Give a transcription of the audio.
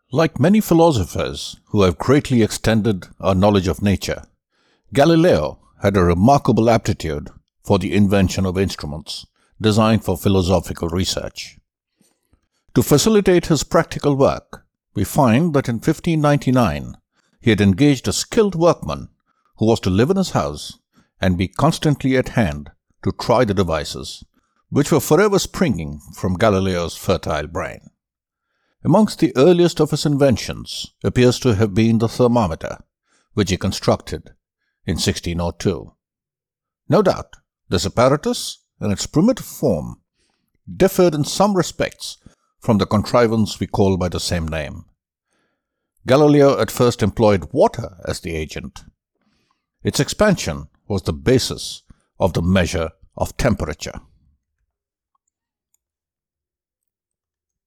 Like many philosophers who have greatly extended our knowledge of nature, Galileo had a remarkable aptitude for the invention of instruments designed for philosophical research. To facilitate his practical work, we find that in 1599 he had engaged a skilled workman who was to live in his house and be constantly at hand to try the devices, which were forever springing from Galileo's fertile brain. Amongst the earliest of his inventions appears to have been the thermometer, which he constructed in 1602. No doubt, this apparatus, in its primitive form, differed in some respects from the contrivance we call by the same name. Galileo at first employed water as the agent. Its expansion was the basis of the measure of temperature.